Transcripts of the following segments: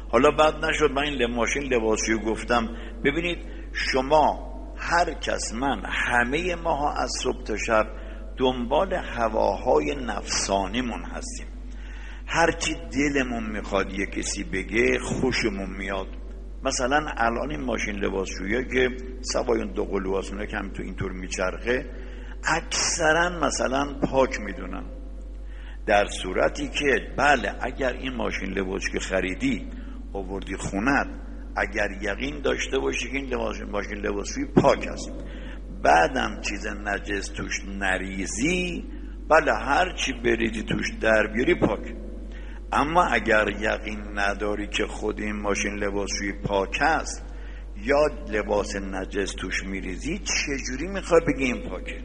حالا بعد نشد من این ماشین لباسشویی گفتم. ببینید شما هر کس، من، همه ماها از صبح تا شب دنبال هواهای نفسانیمون هستیم. هرچی دلمون میخواد یه کسی بگه خوشمون میاد. مثلا الان این ماشین لباسشویی که سوای اون دو قلوهاشونه که هم تو اینطور میچرخه اکثرا مثلا پاک میدونن، در صورتی که بله اگر این ماشین لباس که خریدی آوردی خونت، اگر یقین داشته باشی که این ماشین لباسشویی پاک است، بعدم چیز نجس توش نریزی، بله هر چی بریزی توش در بیاری پاک. اما اگر یقین نداری که خود این ماشین لباسشویی پاک است یا لباس نجس توش میریزی، چجوری میخوای بگی این پاکه؟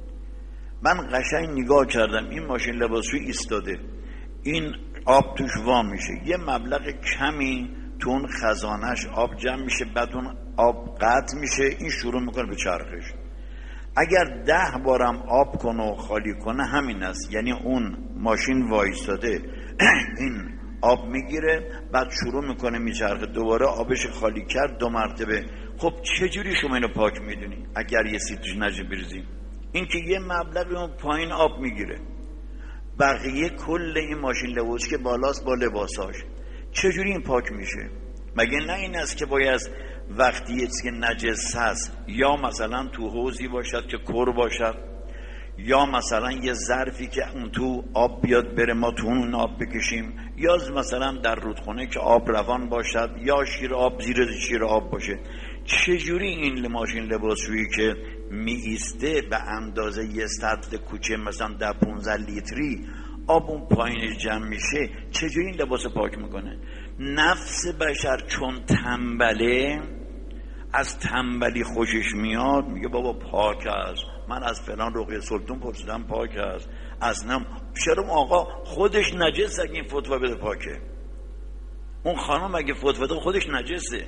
من قشنگ نگاه کردم این ماشین لباسشویی ایستاده، این آب توش وا میشه، یه مبلغ کمی تو اون خزانش آب جمع میشه، بعد اون آب قطع میشه، این شروع میکنه به چرخش. اگر 10 بارم آب کنه و خالی کنه همین است، یعنی اون ماشین وایستاده این آب میگیره بعد شروع میکنه میچرخه، دوباره آبش خالی کرد 2 مرتبه. خب چجوری شما اینو پاک میدونی اگر یه سیتش نجس بریزی؟ این که یه مبلغ اون پایین آب میگیره، بقیه کل این ماشین لباس که بالاست با لباساش، چجوری این پاک میشه؟ مگه نه این است که باید وقتی یه چیزی که نجس هست یا مثلا تو حوضی باشد که کر باشد، یا مثلا یه ظرفی که اون تو آب بیاد بره ما تو اون آب بکشیم، یا مثلا در رودخونه که آب روان باشد، یا شیر آب زیر شیر آب باشه، چجوری این ماشین لباسشویی که می ایسته به اندازه یه سطل کوچه مثلا 10-15 لیتری آب اون پایین جمع میشه، چجوری این لباس پاک میکنه؟ نفس بشر چون تنبله، از تنبلی خوشش میاد، میگه بابا پاک است، من از فلان رقیه سلطان پرسیدم پاک است، از نم شرم آقا خودش نجسه، اگه این فتوا بده پاکه، اون خانم اگه فتوا بده خودش نجسه.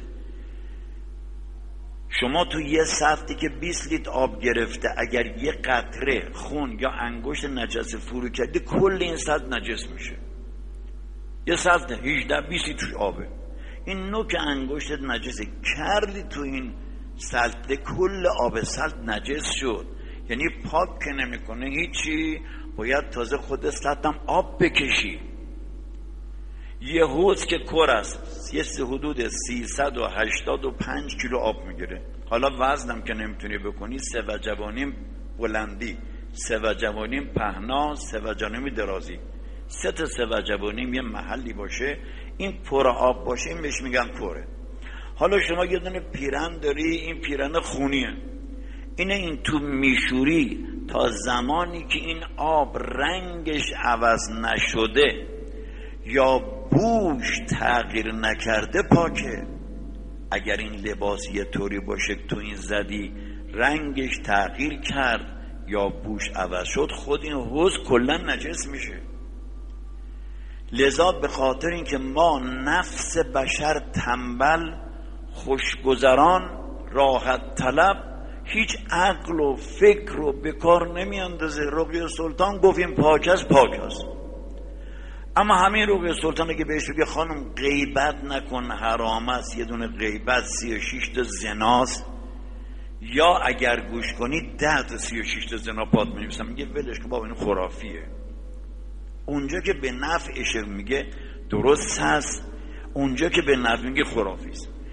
شما تو یه سطلی که 20 لیتر آب گرفته اگر یه قطره خون یا انگشت نجس فرو کردی کل این سطل نجس میشه. یه سطل 18-20 لیتر آبه، این نوک انگشت نجس کردی تو این سطل، کل آب سطل نجس شد، یعنی پاک که نمیکنه هیچی، باید تازه خود سطل هم آب بکشی. یه حوض که کور است یه حدود 385 کیلو آب میگیره. حالا وزنم که نمیتونی بکنی 3.5 بلندی، 3.5 پهنا، 3.5 درازی، 3.5 یه محلی باشه این پر آب باشه، این بهش میگن کوره. حالا شما یه دونه پیرن داری، این پیرن خونیه، این تو میشوری تا زمانی که این آب رنگش عوض نشده یا بوش تغییر نکرده پاکه. اگر این لباس یه طوری باشه تو این زدی رنگش تغییر کرد یا بوش عوض شد، خود این حوض کلا نجس میشه. لذا به خاطر اینکه ما نفس بشر تنبل، خوشگذران، راحت طلب، هیچ عقل و فکر رو به کار نمیاندازه. رقیه سلطان گفتیم پاک است، پاک است. اما همین رقیه سلطان که بهش بگه خانم غیبت نکن حرام است، یه دونه غیبت 36 تا زناست، یا اگر گوش کنی 10 تا 36 تا زنا پات می‌نویسن، میگه ولش کن بابا این خرافیه. اونجا که به نفعش میگه درست هست، اونجا که به نفع میگه خرافی است.